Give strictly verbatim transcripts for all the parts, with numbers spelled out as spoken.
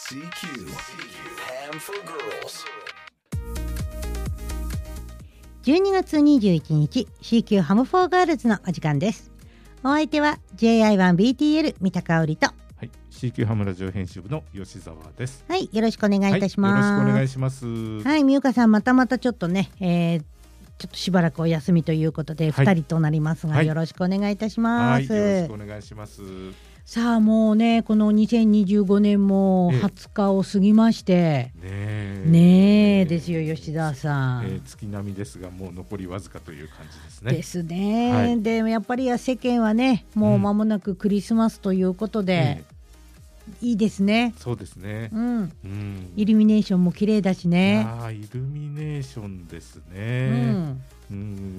シーキュー Ham for Girls じゅうにがつにじゅういちにち シーキュー ハムフォーガールズのお時間です。お相手は ジェイアイワンビーティーエル 三田香織と、 はい、シーキュー ハムラジオ編集部の吉澤です。 はい、よろしくお願いいたします。 はい、よろしくお願いします。 はい、みゆかさんまたまたちょっとね、えー、ちょっとしばらくお休みということでふたりとなりますが、はい、よろしくお願いいたします。 はい、よろしくお願いします。 さあもうねこのにせんにじゅうごねんもはつかを過ぎまして、 ねえねえですよ吉澤さん、 えー、月並みですがもう残りわずかという感じですね。 ですね、 はい、 でやっぱり世間はねもう間もなくクリスマスということで、うん、いいですね。 そうですね、 うんうん、イイルミネーションも綺麗だしね。 あイルミネーションですね、 うんうん、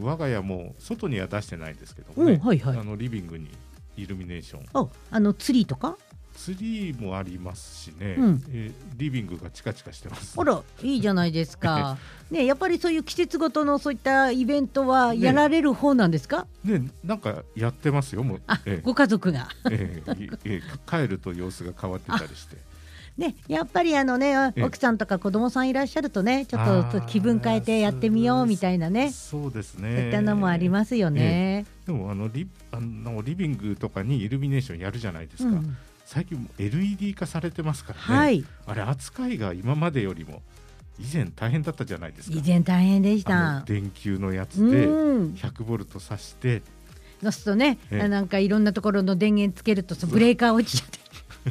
我が家も外には出してないですけどもね、 うんはいはい、 あのリビングにイルミネーション、 あ、あのツリーとかツリーもありますしね、 うんえー、リビングがチカチカしてます。 あらいいじゃないですかね、やっぱりそういう季節ごとのそういったイベントはやられる方なんですか？ ね、ねなんかやってますよもう、 あ、 えー、 ご家族が、 えーえー、帰ると様子が変わってたりしてね、やっぱりあのね奥さんとか子供さんいらっしゃるとねちょっと気分変えてやってみようみたいなね、 そうですね、 そういったのもありますよね、 えー、でもあの リ, あのリビングとかにイルミネーションやるじゃないですか、うん、最近 エルイーディー 化されてますからね、はい、あれ扱いが今までよりも以前大変だったじゃないですか。 以前大変でした。 電球のやつでひゃくボルト挿してそうするとね、えー、なんかいろんなところの電源つけるとブレーカー落ちちゃって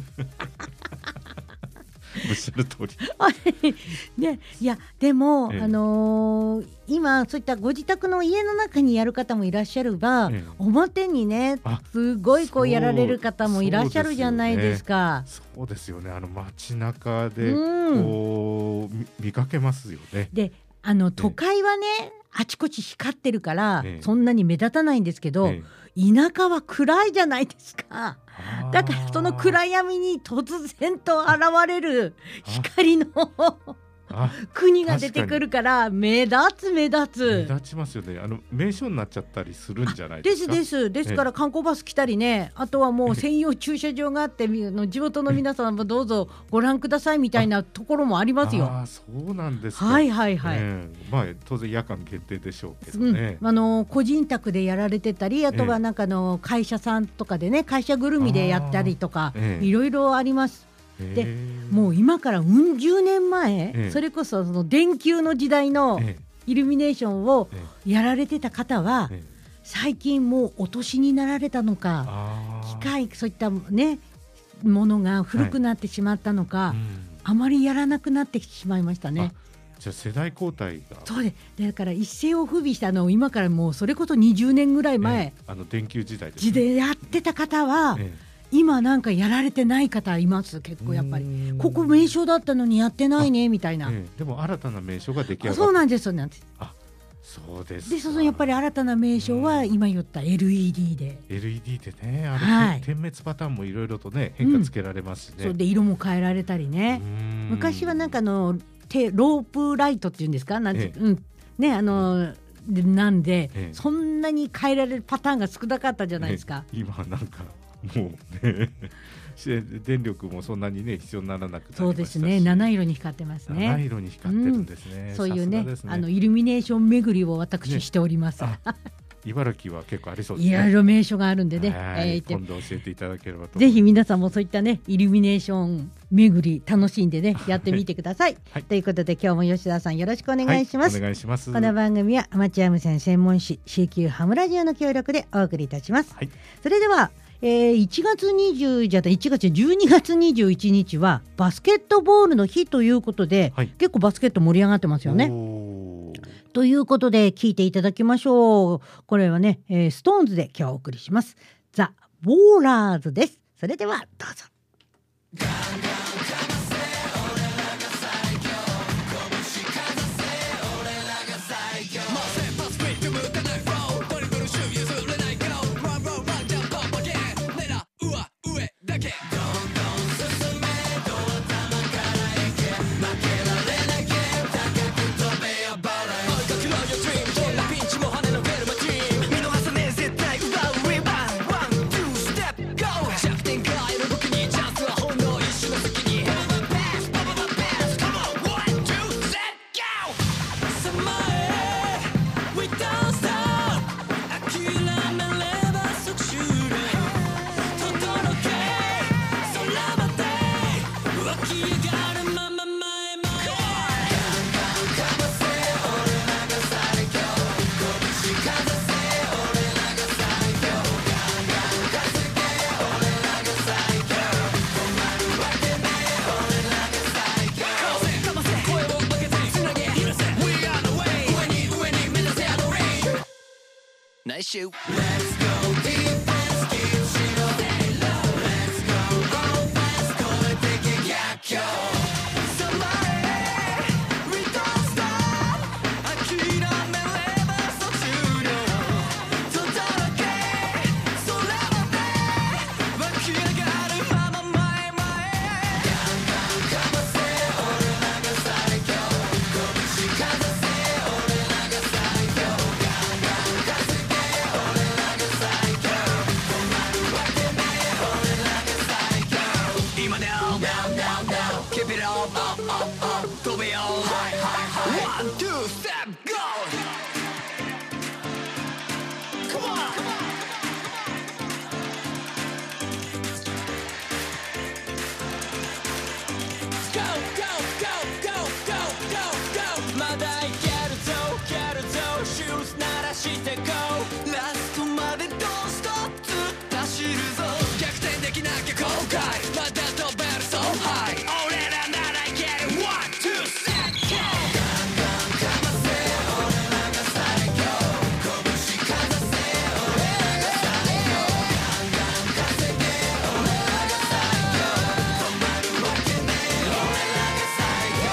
おっしゃる通りあれ、ね、いやでも、 ええあのー、今そういったご自宅の家の中にやる方もいらっしゃるが、ええ、表にねすごいこうやられる方もいらっしゃるじゃないですか。 そうですよね、あの街中でこう、うん、見かけますよね。 であの都会はね、ええ、あちこち光ってるから、 ええ、 そんなに目立たないんですけど、ええ、田舎は暗いじゃないですか。だからその暗闇に突然と現れる光の国が出てくるから目立つ目立つ目立ちますよね。あの名所になっちゃったりするんじゃないですか。 ですですですから観光バス来たりね、あとはもう専用駐車場があって地元の皆さんもどうぞご覧くださいみたいなところもありますよ。 ああそうなんですか。 はいはいはい、 えーまあ、当然夜間限定でしょうけどね、 うん、あの個人宅でやられてたり、あとはなんかの会社さんとかでね会社ぐるみでやったりとか、えー、いろいろあります。でもう今からうん十年前、ええ、それこそその電球の時代のイルミネーションをやられてた方は、ええ、最近もうお年になられたのか機械そういったねものが古くなってしまったのか、はい、うん、あまりやらなくなってしまいましたね。 じゃあ世代交代がそうでだから一世を風靡したのを今からもうそれこそにじゅうねんぐらい前、ええ、あの電球時代です、 ね、時代やってた方は、ええ、今なんかやられてない方います結構やっぱりここ名所だったのにやってないねみたいな、 ええ、でも新たな名所が出来上がった。 そうなんですそうなんです。 あそうですでそのやっぱり新たな名所は今言った エルイーディー でエルイーディー でねあれ、はい、点滅パターンもいろいろとね変化つけられますしね、 うん、そうで色も変えられたりね。昔はなんかの手ロープライトっていうんですかなんて、ええ、うんねあのでなんで、ええ、そんなに変えられるパターンが少なかったじゃないですか、 ええ、今なんかもうね電力もそんなにね必要にならなくなりましたし。 そうですね七色に光ってますね。 七色に光ってるんですね、 うん、そういう ね, ねあのイルミネーション巡りを私しております、ね、 茨城は結構ありそうですね。 いろいろ名所があるんでね、 えー、今度教えていただければと。 ぜひ皆さんもそういったねイルミネーション巡り楽しんでねやってみてください、はい、ということで今日も吉田さんよろしくお願いします、 はい、お願いします。 この番組はアマチュア無線専門誌 シーキュー ハムラジオの協力でお送りいたします、はい、それではえー、いちがつにじゅうじゃいちがつじゅうにがつにじゅういちにちはバスケットボールの日ということで、はい、結構バスケット盛り上がってますよね。ということで聞いていただきましょう。これはね、えー、ストーンズで今日お送りしますザ・ボーラーズです。それではどうぞ。ガンガンかませ俺らが最強拳かざせ俺らが最強マセパスクイック向かないフロードリブルシュー譲れないけどランローランジャンプバゲー狙うは上だけどんどん進めドア玉から行け負けられないゲーム高く飛べよバレー追いかけろよドリームどんなピンチも跳ねのけるマチーム見逃さねえ絶対奪うリバウンドワンツーステップゴー弱点変える僕に shoot. Let's go defense, keep shit on day low. Let's go offense, これで逆境。Somebody, we don't stop. 諦めれば卒業。届け、それまで湧き上がるまま前へ前へ。ガンガンかませ、俺らが最強。拳かざせ、俺らが最強。ガンガン稼げ、俺らが最強。止まるわけねえ、俺らが最強。今 now, now, now, now, keep it up, up, up, up, 飛べよ。はいはいはい。One, two, step, go! Come on! Go, go, go, go, go, go, go! まだいけるぞ、いけるぞ、シューズ鳴らしてこう。ラストまでドンストップずっと走るぞ。逆転できなきゃ後悔、まだ飛べる so high。俺らならいける。One, two, set, go! ガンガンかませ、俺らが最強。拳かざせ、俺らが最強。ガンガン稼げ、俺らが最強。止まるわけねえ、俺らが最強。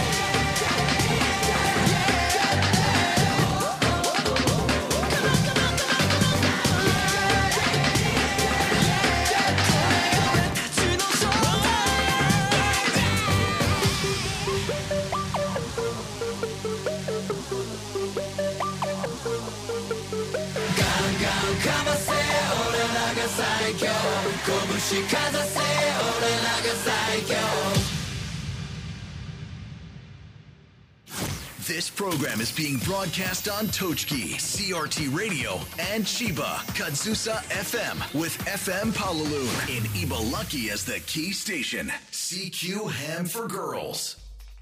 ガンガンかませ、俺らが最強。拳かざせ、俺らが最強。 This program is being broadcast on Tochki, C R T Radio, and Chiba, Kadzusa F M, with F M Palaloon in Ibaraki as the key station. C Q Ham for Girls.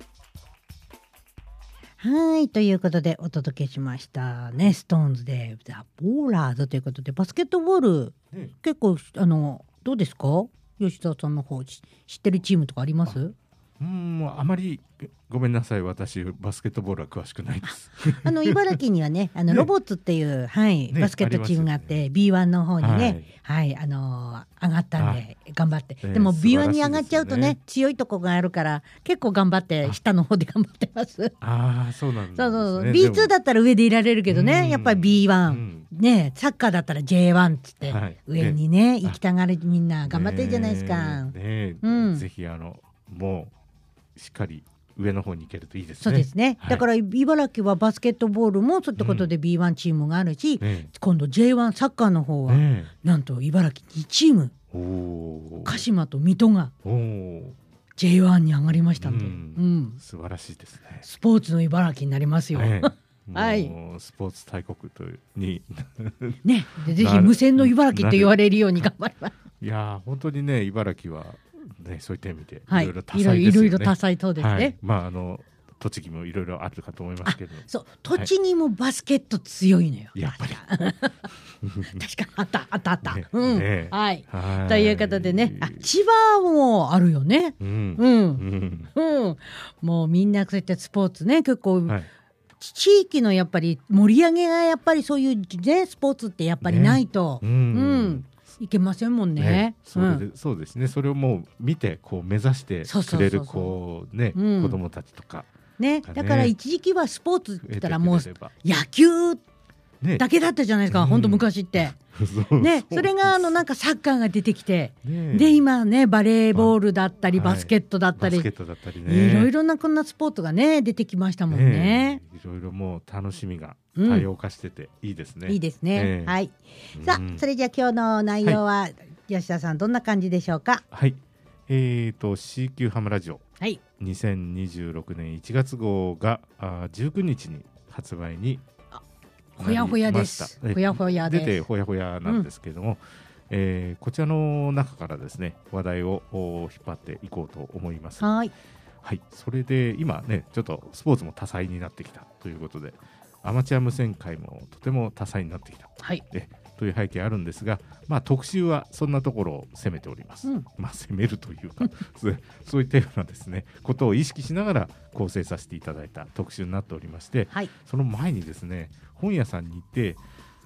はい、ということでお届けしましたね、ストーンズでザ・ボーラーズということで、バスケットボール、 ね結構あのどうですか、吉田さんの方知知ってるチームとかあります？ うーんもうあまりごめんなさい、私バスケットボールは詳しくないです。 あの茨城にはね、あのねロボッツっていう、はいねバスケットチームがあって、 ありますよねビーワン の方にね、はいあのー上がったんで頑張って、 ええでも ビーワン に素晴らしいですよね上がっちゃうとね、強いとこがあるから結構頑張って下の方で頑張ってます。 ああそうなんですね。 そうそうそう、 でもビーツー だったら上でいられるけどうね、 んやっぱり ビーワン、 うんね、サッカーだったら ジェイワン っつって、 はい上にねね行きたがる、みんな頑張ってるじゃないですか。 ねえねえうんぜひあのもうしっかり上の方に行けるといいですね。 そうですね、 はいだから茨城はバスケットボールもそういったことで ビーワン チームがあるし、 ね今度 ジェイワン サッカーの方は、 ねなんと茨城にチーム、 えおお鹿島と水戸がおおジェイワン に上がりましたんで、 ううんん素晴らしいですね。 スポーツの茨城になりますよ。 ねはいもうスポーツ大国というにね、でぜひなる無線の茨城と言われるように頑張ります。 いやー本当にね茨城はねそういった意味ではいい、 ろいろ多彩ですよね。 いろいろ多彩そうですね。 はい、まああの栃木もいろいろあるかと思いますけど。 そう栃木もバスケット強いのよ。 やっぱり確かあったあったあった。 ねうん、 ねはい。 はいということでね、あ千葉もあるよね。 うんう、 うんんうん、もうみんなそういったスポーツね、結構、 はい地域のやっぱり盛り上げがやっぱりそういうねスポーツってやっぱりないと、 ねううんんいけませんもんね。 ねそれでうんそうですねそれをもう見てこう目指してそうそうそうそうくれるこうねうん子供たちとかね、 ねだから一時期はスポーツって言ったらもう増えてくれれば野球ねだけだったじゃないですか、 うん本当昔って。 そうね、 うそれがあのなんかサッカーが出てきて、 ねで今ねバレーボールだったり、 はいバスケットだったり、 バスケットだったりねいろいろなこんなスポーツがね出てきましたもんね。 いろいろもう楽しみがうん多様化してていいですね。 いいですね。 ええはい。さうんあそれじゃあ今日の内容は、吉田さんどんな感じでしょうか。 はい。えーと シーキュー ハムラジオはい。 にせんにじゅうろくねんいちがつ号があじゅうくにちに発売にほやほやです。 なりました。 ほやほやです。 出てほやほやなんですけども、えーこちらの中からですね話題をお引っ張っていこうと思います。 はい。 はい、それで今ねちょっとスポーツも多彩になってきたということでアマチュア無線界もとても多彩になってきた、 はい。 えという背景あるんですが、まあ、特集はそんなところを攻めております、 うんまあ、攻めるというかそうそういったようなですねことを意識しながら構成させていただいた特集になっておりまして、 はい。 その前にですね本屋さんに行って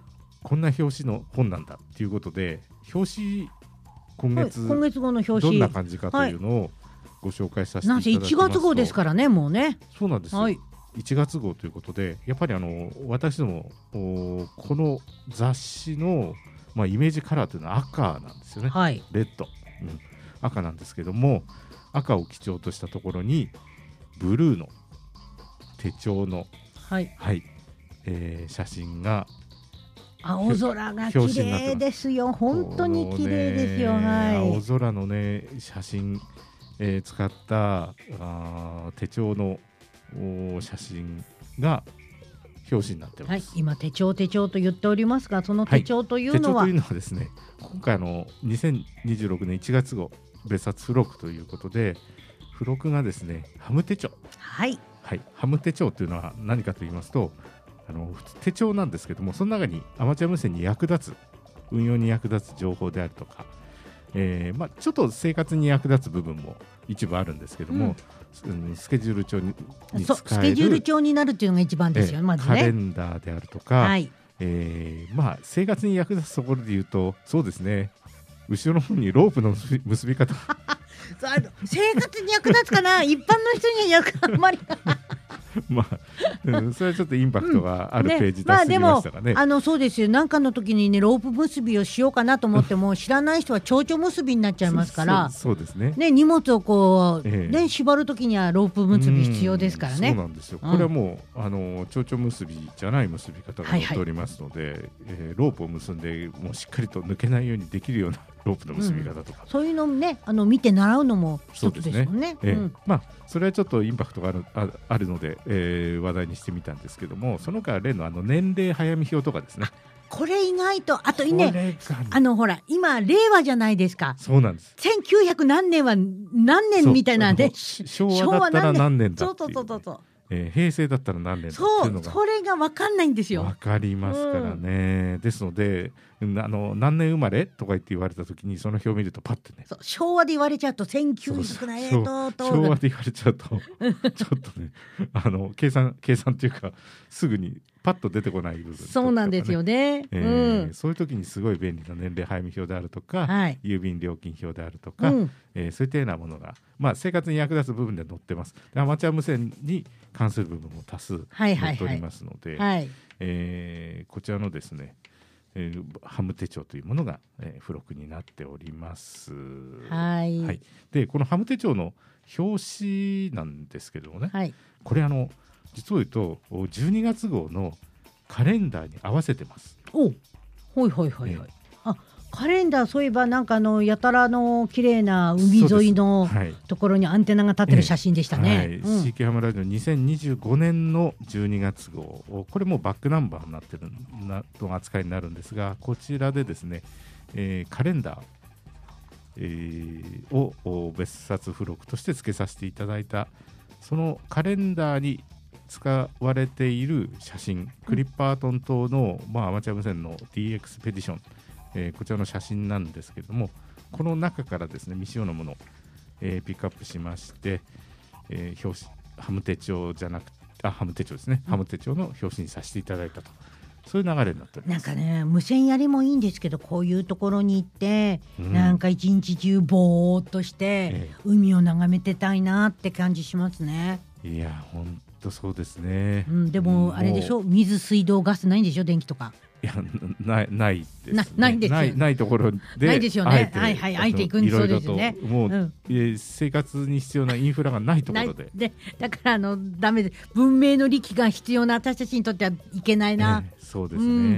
こんな表紙の本なんだっていうことで、表紙今月、 はい、今月号の表紙どんな感じかというのをご紹介させていただきますと、 なんせいちがつ号ですからね、もうね。 そうなんですよ、 はい、 いちがつ号ということで、やっぱりあの私どもこの雑誌の、まあ、イメージカラーというのは赤なんですよね、 はい、 レッド、うん、赤なんですけども、赤を基調としたところにブルーの手帳の、 はいはい、えー、写真が青空が綺麗ですよ、本当に綺麗ですよ、はい、 青空のね写真、えー、使ったあ手帳の写真が表紙になってます、はい、 今手帳手帳と言っておりますが、その手帳というのは、 はい、手帳というのはですね、今回のにせんにじゅうろくねんいちがつ号別冊付録ということで、付録がですねハム手帳、 はい、 はい、ハム手帳というのは何かと言いますと、あの手帳なんですけども、その中にアマチュア無線に役立つ運用に役立つ情報であるとか、えーまあ、ちょっと生活に役立つ部分も一部あるんですけども、うん、スケジュール帳にに使えるスケジュール帳になるっていうのが一番ですよ、 えーまずね、 カレンダーであるとか、はい、えーまあ、生活に役立つところで言うと、そうですね、後ろの方にロープの結び方生活に役立つかな一般の人には役あんまりまあ、うん、それはちょっとインパクトがあるページ出してみましたかね。 まあ、でもあのそうですよ、なんかの時にねロープ結びをしようかなと思っても知らない人は蝶々結びになっちゃいますからそう、そうですね、 ね、荷物をこう、 ええね、縛る時にはロープ結び必要ですからね。 そうなんですよ、これはもう、うん、あの蝶々結びじゃない結び方が載っておりますので、はいはい、えー、ロープを結んでもうしっかりと抜けないようにできるようなロープの結び方とか、 うん、そういうのね、あの見て習うのも一つですもんね。 えーうん、まあ、それはちょっとインパクトがある、あ、あるので、えー、話題にしてみたんですけども、その他例のあの年齢早見表とかですね、 これ意外と、あとね、あのほら今令和じゃないですか。 そうなんです。 せんきゅうひゃく何年は何年みたいなね、 昭和だったら何年だっていう、 そうそうそうそう、 えー、平成だったら何年だっていうのが、 そう、それが分かんないんですよ。 分かりますからね、うん、ですので、あの何年生まれとか言って言われたときにその表を見るとパッてね、 そう、昭和で言われちゃうとせんきゅうひゃくなえーとと昭和で言われちゃうとちょっとね、あの計算計算っていうかすぐにパッと出てこない部分とか、ね、 そうなんですよね、 えーうん、そういう時にすごい便利な年齢早見表であるとか、はい、郵便料金表であるとか、うん、えー、そういったようなものが、まあ、生活に役立つ部分で載ってます。でアマチュア無線に関する部分も多数載っておりますので、はいはいはい、えー、こちらのですね、えー、ハム手帳というものが、えー、付録になっております。 はい、はい、 でこのハム手帳の表紙なんですけどもね、はい、これあの実を言うとじゅうにがつ号のカレンダーに合わせてます。 お、ほいほいほいほい、えー、あ、カレンダー、そういえばなんかあのやたらの綺麗な海沿いの、はい、ところにアンテナが立ってる写真でしたね、 はい、うん、シーケー ハムラジオにせんにじゅうごねんのじゅうにがつ号、これもバックナンバーになってるなと扱いになるんですが、こちらでですね、えー、カレンダー、えー、を別冊付録として付けさせていただいた、そのカレンダーに使われている写真、クリッパートン島の、まあ、アマチュア無線の ディーエクスペディション、えー、こちらの写真なんですけれども、この中からですね未使用のものを、えー、ピックアップしまして、えー、表紙ハム手帳じゃなくあハム手帳ですね、うん、ハム手帳の表紙にさせていただいたと、そういう流れになっております。 なんかね、無線やりもいいんですけど、こういうところに行って、うん、なんか一日中ぼーっとして、えー、海を眺めてたいなって感じしますね。 いや本当そうですね、 うん、でもあれでしょ、水水道ガスないんでしょ、電気とか。 いや な, ないですね、 な, ないですよね、 ないないところでないですよね、はいはい、あえていくんそうですよね。 もう、うん、生活に必要なインフラがないところ で, でだからあのダメで、文明の利器が必要な私たちにとってはいけないな、 えー、そうですね、うんうん、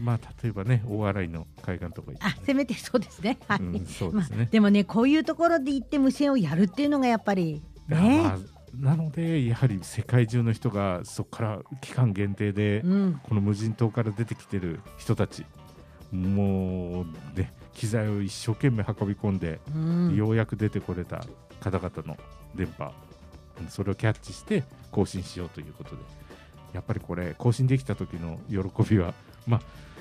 まあ例えばね大洗の海岸とか、ね、 あせめてそうですね、はい、 うん、そうですね、 まあ、でもねこういうところで行って無線をやるっていうのがやっぱりね、 まあなのでやはり世界中の人がそこから期間限定で、うん、この無人島から出てきてる人たち、もうね機材を一生懸命運び込んで、うん、ようやく出てこれた方々の電波、それをキャッチして更新しようということで、やっぱりこれ更新できた時の喜びは、まあ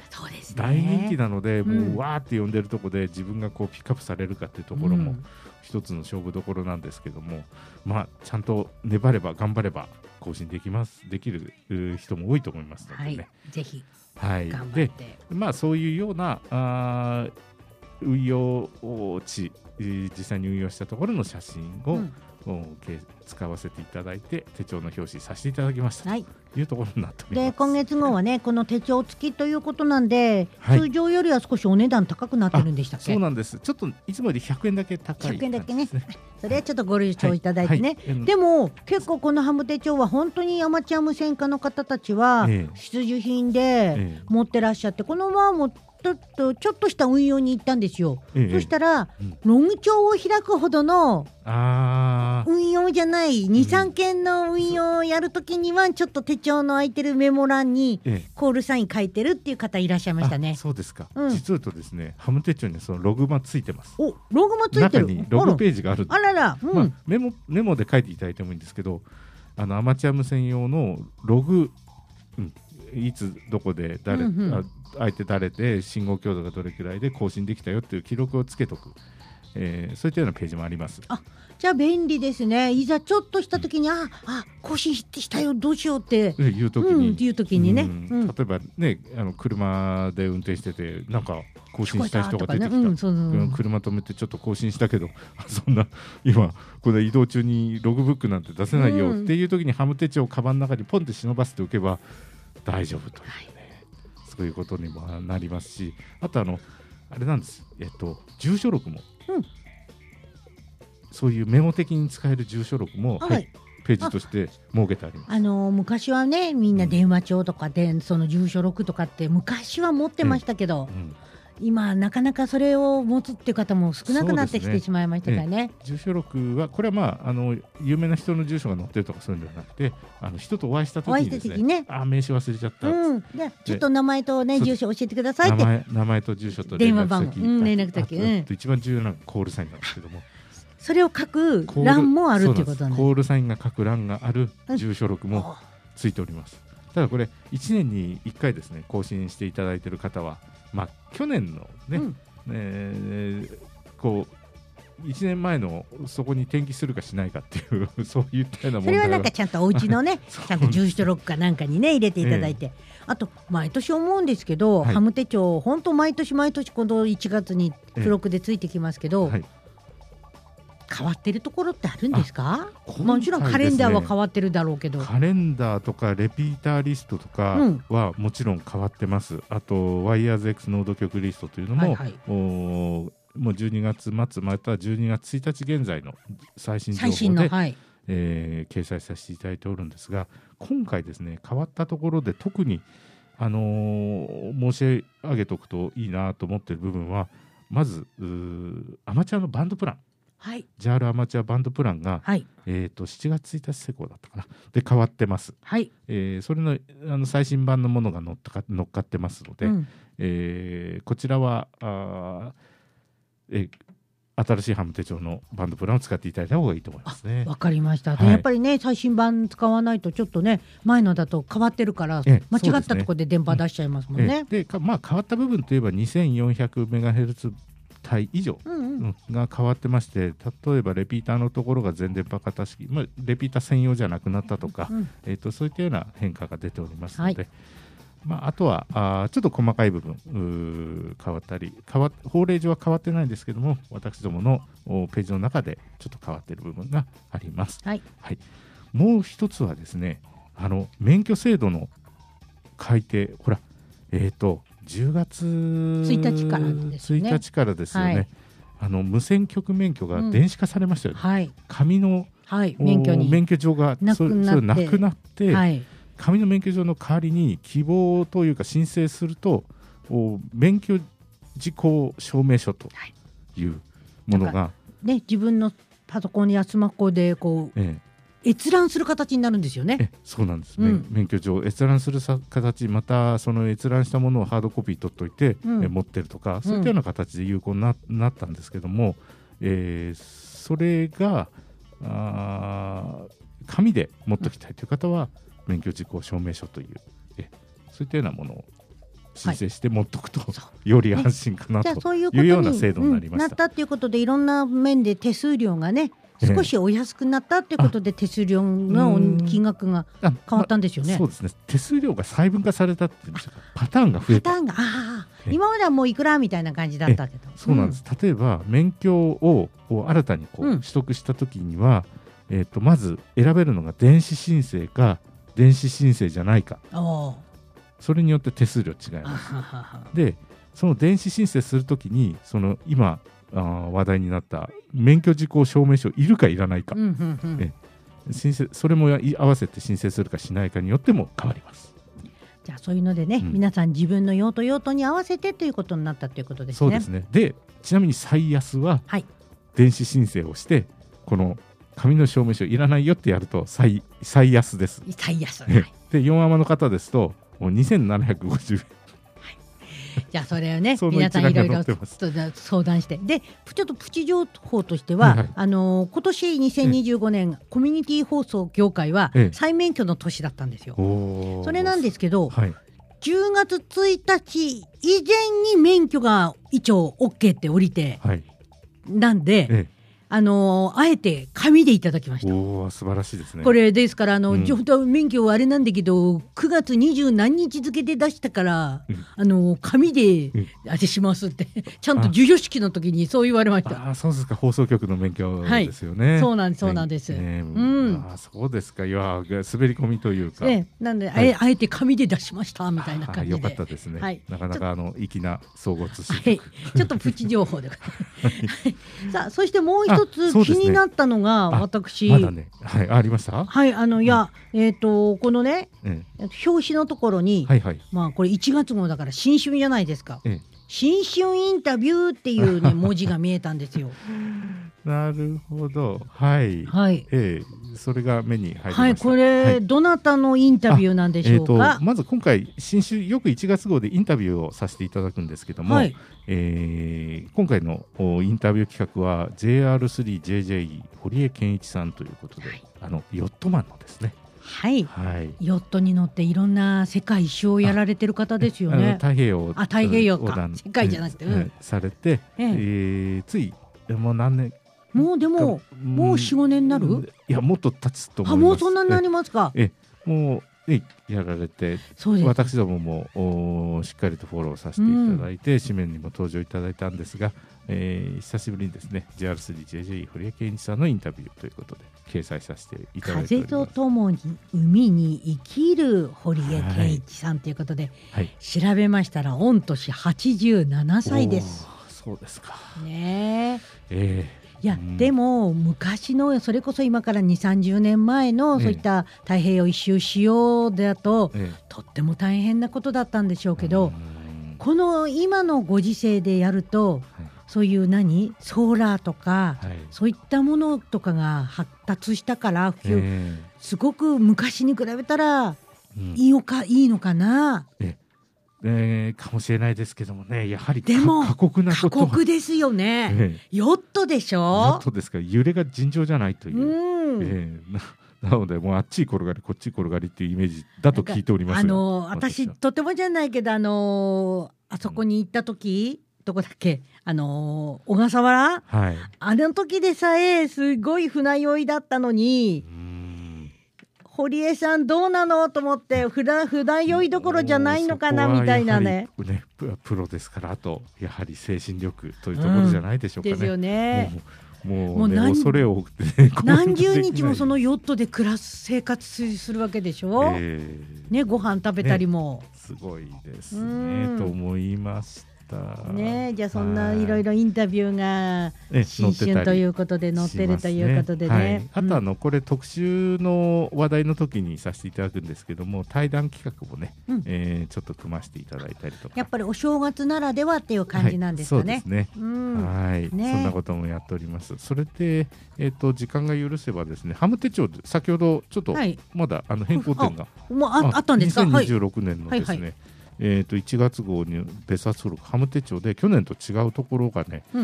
そうですね。 大人気なので、 うんもうわーって呼んでるところで自分がこうピックアップされるかっていうところもうん一つの勝負どころなんですけども、まあちゃんと粘れば頑張れば更新できますできるう人も多いと思いますのはいでね。、 ぜひはい、 頑張っでて。 まあそういうようなあー運用地、えー実際に運用したところの写真を、 うんおけ使わせていただいて手帳の表紙させていただきましたはい。 というところになっております。 で今月号はねこの手帳付きということなんで、 はい通常よりは少しお値段高くなってるんでしたっけ？ そうなんです。ちょっといつもよりひゃくえんだけ高いひゃくえんだけね感じですね。 それはちょっとご了承いただいてね、 はいはいでも結構このハム手帳は本当にアマチュア無線化の方たちはええ必需品でええ持ってらっしゃって、このままもちょっとちょっとした運用に行ったんですよ、 ええそしたら、 うんログ帳を開くほどのあー運用じゃないに、さんけんの運用をやるときにはちょっと手帳の空いてるメモ欄にええコールサイン書いてるっていう方いらっしゃいましたねあ。そうですか、 うん実を言うとですねハム手帳にそのログマついてます。 おログもついて中る。 にログページがあるんです。 あらら、うんまあ、メモメモで書いていただいてもいいんですけど、あのアマチュア無線用のログ、うん、いつどこで誰、 うんうんあ相手誰で信号強度がどれくらいで更新できたよっていう記録をつけとく、えーそういったようなページもあります。 じゃあ便利ですね。いざちょっとしたときに、ああ更新したよどうしようってでいうときに、 うんっていう時にねうんうん例えばねあの車で運転しててなんか更新した人が出てきた、 聞こえたとかねうんそうそうそううん車止めてちょっと更新したけどそんな今これ移動中にログブックなんて出せないようんっていう時にハム手帳をカバンの中にポンって忍ばせておけば大丈夫というね、そういうことにもなりますし、あとあのあれなんです、えっと住所録も、 うんそういうメモ的に使える住所録も、 ははいい、ページとして設けてあります。 あの昔はねみんな電話帳とかでその住所録とかって昔は持ってましたけど、 うん今なかなかそれを持つっていう方も少なくなってきそうですねてしまいましたからね。 住所録はこれはまああの有名な人の住所が載ってるとかそういうんではなくて、あの人とお会いした時にですお会いした時ねね、あ名刺忘れちゃった、 うん、でちょっと名前とねそう住所教えてくださいって名前名前と住所と連絡電話番号先、 うん連絡先あとうんあと一番重要なのがコールサインなんですけども、 それを書くコール欄もあるっていうことそうなんです。 なんですコールサインが書く欄がある住所録もついております。ただこれいちねんにいっかいですね更新していただいている方は、まあ去年のね、 うんえーこういちねんまえのそこに転記するかしないかっていうそういったような問題それはなんかちゃんとお家のねそうちゃんと住所録かなんかにね入れていただいて、あと毎年思うんですけど、 はいハム手帳本当毎年毎年このいちがつに付録でついてきますけど、 はい、 変わってるところってあるんですか？ 今回もちろんカレンダーは変わってるだろうけど、 カレンダーとかレピーターリストとかうんはもちろん変わってます。あとワイヤーズ X ノード局リストというのも、 はいはいおーもうじゅうにがつ末またはじゅうにがつついたち現在の最新情最新報で、 のはいえー掲載させていただいておるんですが、今回ですね変わったところで特に、あのー申し上げておくといいなと思っている部分は、まずうーアマチュアのバンドプラン、 はいジャール アマチュアバンドプランが、 はいえー、としちがつついたち施行だったかなで変わってます。 はい、 えーそれのあの最新版のものが乗っか乗っかってますので、 うんえーこちらはあー、えー新しいハム手帳のバンドプランを使っていただいた方がいいと思いますね。 わかりました、ではいやっぱりね最新版使わないとちょっとね前のだと変わってるからええ間違そうですねったところで電波出しちゃいますもんえねー。でかまあ、変わった部分といえば にせんよんひゃくメガヘルツ 帯以上、 うんうんうんが変わってまして、例えばレピーターのところが全電波型式、まあ、レピーター専用じゃなくなったとか、 うんえー、とそういったような変化が出ておりますので、 はいまあ、あとはあーちょっと細かい部分うー変わったり変わ法令上は変わってないんですけども、私どものおページの中でちょっと変わっている部分があります。 はいはい、もう一つはですね、あの免許制度の改定、ほら、えー、とじゅうがつついたちからですねついたちからですよね、 はいあの無線局免許が電子化されましたよね、 はい紙のはい免許にお免許状がなくなってそそれなくなって、 はい紙の免許状の代わりに希望というか申請するとお免許事項証明書というものなんが、 ね自分のパソコンやスマホでこうえ閲覧する形になるんですよね。 ええそうなんです、 うん免免許状閲覧するさ形、またその閲覧したものをハードコピー取っておいて、 うんえ持ってるとか、そういったような形で有効にななったんですけども、えーそれがあー紙で持っておきたいという方は、免許事項証明書というえそういったようなものを申請して持っとくと、 そより安心かなじゃあとそういうことにいうような制度になりました。 うんなったっていうことでいろんな面で手数料がね少しお安くなったっていうことで手数料のうん金額があ変わったんですよね。 まそうですね。手数料が細分化されたっていうんでしょうか。パターンが増えた。 パターンがああえ今まではもういくらみたいな感じだったけど。 そうなんです。例えば免許をこう新たにこううん取得したときには、えっとまず選べるのが電子申請か電子申請じゃないか。 うん。おーそれによって手数料違いあます。 はははで、その電子申請するときにその今あー話題になった免許事項証明書いるかいらないか、 うんうんうんえ申請それもい合わせて申請するかしないかによっても変わります。 じゃあそういうのでね、 うん皆さん自分の用途用途に合わせてということになったということですね。 そうですね。で、ちなみに最安ははい。電電子申請をしてこの紙の証明書いらないよってやると最最安です。 最安。 えで、よんアマの方ですともうにせんななひゃくごじゅうえん。 じゃあそれをねその皆さんいろいろ一覧が載ってますと相談してでちょっとプチ情報としては、 はいはいあのー今年にせんにじゅうごねん、コミュニティ放送業界はええ再免許の年だったんですよ。 おーそれなんですけど、 はい。 じゅうがつついたち以前に免許が一応 OK って降りてはい。 なんで、 えあのーあえて紙でいただきましえ、 た。 おお素晴らしいですね。 これですからあの、 うんちょっと免許はあれなんだけどくがつにじゅう何日付で出したから、 うんあの紙でうんあれしますってちゃんと授与式の時にそう言われました。 ああそうですか。放送局の免許はいですよね。 そうなんですそうなんですはいねうんああそうですか。いや滑り込みというか。 ね、なんで、 はいあえあえて紙で出しましたみたいな感じで。 あーよかったですね。 はいなかなかあの粋な総合通信はい局。、 ちょっとプチ情報で。はいさあ、そしてもう一あつそうですね気になったのが、 あ私。 まだね。はい。あありました。 はい、あの、いや、えっ、と、このね、 え表紙のところに、 えはいはい。 まあ、これいちがつ号だから新春じゃないですか。 え新春インタビューっていうね、文字が見えたんですよ。 えなるほど。はい。 はい。 ええそれが目に入りました。 はい、これ、 はいどなたのインタビューなんでしょうか。 えー、とまず今回新春よくいちがつ号でインタビューをさせていただくんですけども、 はいえー今回のおインタビュー企画は ジェイアールスリージェイジェイ 堀江健一さんということで、 はいあのヨットマンのですね、 はい。 はい、 ヨットに乗っていろんな世界一周をやられてる方ですよあのね。 太平洋あ太平洋か横断世界じゃなくてうんはいされて、 えええーついもう何年もうでも、もうよん、ごねんになる、 いやもっと経つと思いあ、 ます。 もうそんなになりますか。 ええもう、ね、やられてそうです。 私どももおしっかりとフォローさせていただいて、紙面にも登場いただいたんですが、えー久しぶりにですね ジェイアールスリージェイジェイ 堀江健一さんのインタビューということで掲載させていただいており風ます。 とともに海に生きる堀江健一さんということで、 はい、 調べましたら御年はちじゅうななさいです。 おーそうですか。 ねえ。 えいや、 うんでも昔のそれこそ今からにじゅう、さんじゅうねんまえのええそういった太平洋一周しようだと、 ーえとっても大変なことだったんでしょうーけど、 うんこの今のご時世でやるとはいそういう何ソーラーとか、 はいそういったものとかが発達したから普及、 えすごく昔に比べたらーうんいいのか、いいのかな。 えーかもしれないですけどもね、やはりかでも過酷なこ過とは酷ですよね。 えヨットでしえヨょッ。トですから揺れが尋常じゃないというう、 ん。 ええななのでもうあっち転がりこっち転がりっていうイメージだと聞いておりますがあの私は私とてもじゃないけどあのあそこに行った時、どこだっけ、あの小笠原、 はいあの時でさえすごい船酔いだったのにうーん堀江さんどうなのと思って船船酔いどころじゃないのかなもうそこはみたいなね。 やはりねププロですから、あとやはり精神力というところじゃないでしょうかね。 ですよね。 もうもうねもう何恐れ多くて、ね、 何十日もそのよ、 ヨットで暮らす生活するわけでしょ、 えーね、ご飯食べたりも。 すごいですうんねと思いました。 ね、じゃあそんないろいろインタビューがね新春ということで載ってるということでね。 はい、あとあうんのこれ特集の話題の時にさせていただくんですけども、対談企画もね、 うんえーちょっと組ませていただいたりとか、 やっぱりお正月ならではっていう感じなんですかね。 はい、そうですね。 うんはい、 ねそんなこともやっております。それで、えっ、と時間が許せばですね、ハム手帳で先ほどちょっとはいまだあの変更点が、 もうああったんですか。はいにせんにじゅうろくねんのですね、 はいはえっ、といちがつ号に別冊付録ハム手帳で去年と違うところがね、 うん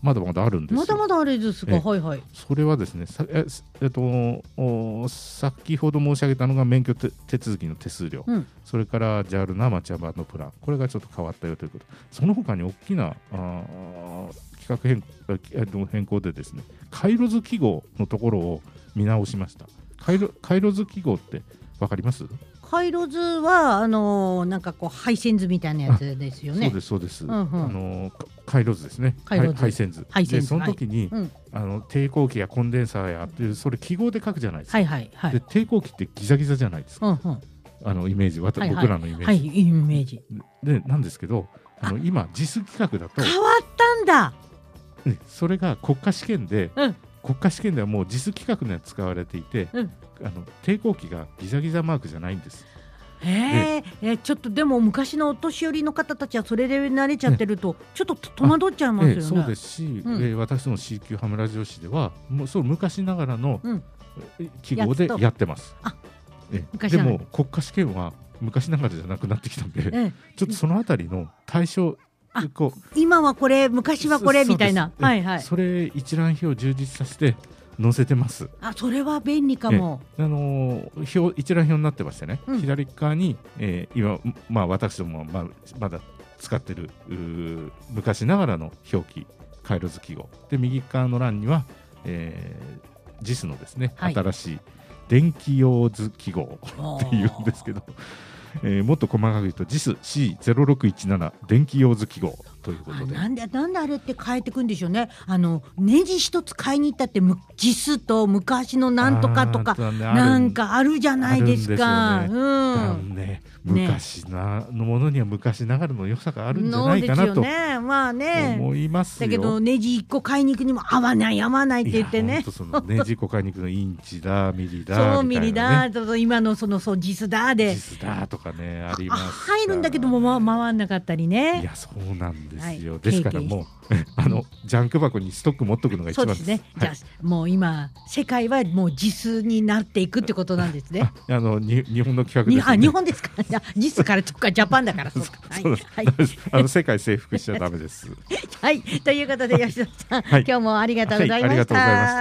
まだまだあるんですよ。 まだまだあれですか。 えはいはい。 それはですね、さええっと、お先ほど申し上げたのが免許手手続きの手数料、 うん、 それから ジャル な町山のプラン、これがちょっと変わったよということ。その他に大きなあ企画変更、変更でですね、回路図記号のところを見直しました。回路、回路図記号って分かります？ 回路図はあのー、なんかこう配線図みたいなやつですよね。 そうですそうです、 うんうん、 あの回路図ですね。 回路図、 配線図。 配線図でその時に、はい、うん、あの抵抗器やコンデンサーやっていうそれ記号で書くじゃないですか。 はいはいはい、 で抵抗器ってギザギザじゃないですか。 うんうん、 あのイメージ、はいはい、僕らのイメージ。 はい、イメージ。 でなんですけど、あの今 ジャス 規格だと変わったんだ。 ね、それが国家試験で、 うん、 国家試験ではもう ジャス 規格のやつ使われていて、うん、あの抵抗器がギザギザマークじゃないんです。 へえ、ちょっとでも昔のお年寄りの方たちはそれで慣れちゃってると、ね、ちょっと戸惑っちゃいますよね。 そうですし、うん、えー、私の シーキュー ハムラジオ誌ではもうそう昔ながらの記号でやってます。あ、えでも国家試験は昔ながらじゃなくなってきたんで、ええ、ちょっとそのあたりの対象、 こう今はこれ昔はこれみたいな、はいはい、 それ一覧表を充実させて載せてます。 あ、それは便利かも。 あのー、表一覧表になってましてね、うん、左側に、えー、今、まあ、私ども、まあ、まだ使ってる昔ながらの表記回路図記号で、右側の欄には、えー、ジャス のですね、はい、新しい電気用図記号っていうんですけど、えー、もっと細かく言うと ジャス シーゼロろくいちなな 電気用図記号ということで、 なんでなんであれって変えていくんでしょうね。あのネジ一つ買いに行ったって ジャス と昔のなんとかとかなんかあるじゃないですか。 あるんですよね。うん、ね、昔なのものには昔ながらの良さがあるんじゃないかなと、ね、まあね、思いますよ。 だけどネジいっこ買いに行くにも合わない合わないって言ってね。 そのネジいっこ買いに行くのインチだミリだみたいな、ね、 そうミリだと今のそのそう ジャス だでジャス だとかねありますから。 入るんだけども、ま、回んなかったりね。 いやそうなんですよ、はい、ですからもうあのジャンク箱にストック持っとくのが一番です。 そうですね、はい、じゃあもう今世界はもう ジャス になっていくってことなんですね。 あのに日本の企画です、ね、 あ日本ですか。ジャス からとかジャパンだからそうかそうです、はい、あの世界征服しちゃダメです。 はいということで吉田さん、はい、今日もありがとうございました、はい、ありがとうございました。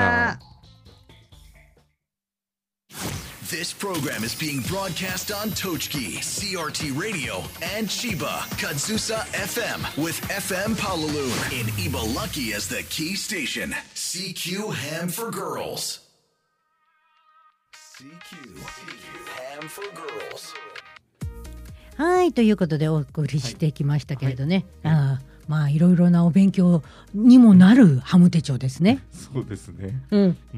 This program is being broadcast on Tochki, C R T Radio, and Chiba, Kadzusa F M, with F M Palalun in Ibaraki as the key station. C Q Ham for Girls. C Q Ham for Girls. はいということでお送りしてきましたけれどね、はいはい、あまあいろいろなお勉強にもなるハム手帳ですね。 そうですね、 うん、 うん、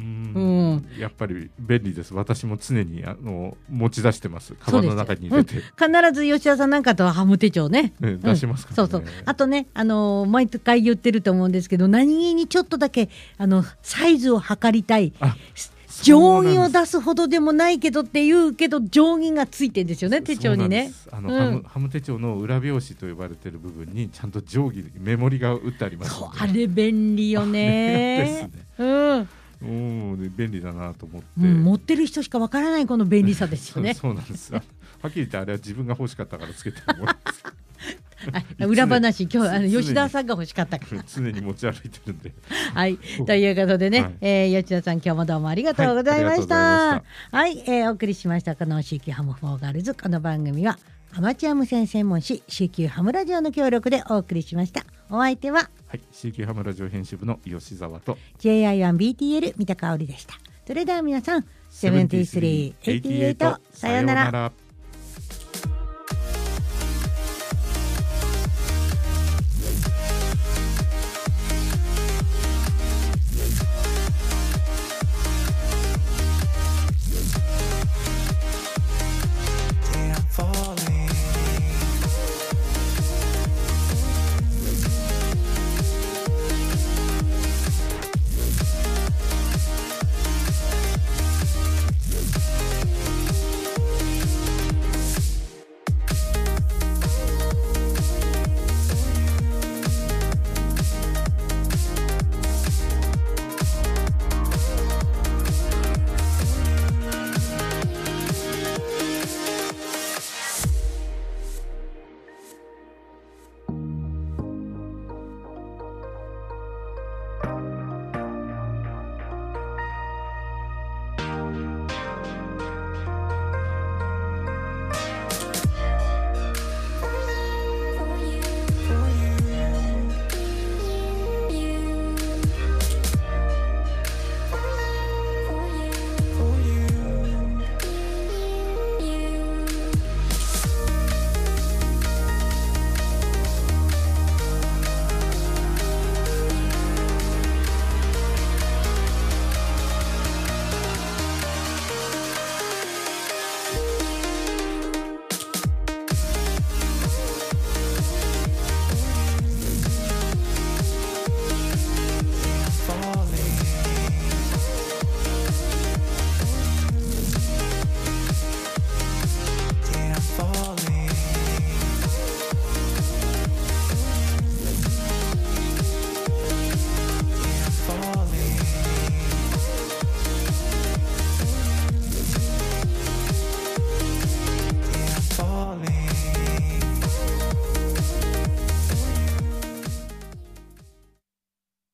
やっぱり便利です。私も常にあの持ち出してます。カバンの中に入れて、うん、 必ず吉田さんなんかとはハム手帳 ね, ね出しますからね、 うん、そうそう。あとね、あのー、毎回言ってると思うんですけど、何気にちょっとだけあのサイズを測りたい、定規を出すほどでもないけどっていうけど定規がついてるんですよね、手帳にね。 あの、うん、ハム、ハム手帳の裏表紙と呼ばれている部分にちゃんと定規メモリが打ってありますので、 そうあれ便利よね。 ですね、 うんお便利だなと思って、 うん、持ってる人しかわからないこの便利さですよね。 そう、そうなんです。はっきり言ってあれは自分が欲しかったからつけてるものです。 裏話、今日あの吉田さんが欲しかったから常に持ち歩いてるんではいということでね、はい、えー、吉田さん今日もどうもありがとうございました。はい、はい、えー、お送りしましたこの シーキュー ハムフォーガールズ。この番組はアマチュア無線専門誌 シーキュー ハムラジオの協力でお送りしました。お相手は、 はい、シーキュー ハムラジオ編集部の吉澤とジェイアイワンビーティーエル 三田香織でした。それでは皆さんセブンティースリー、エイティエイト さようなら。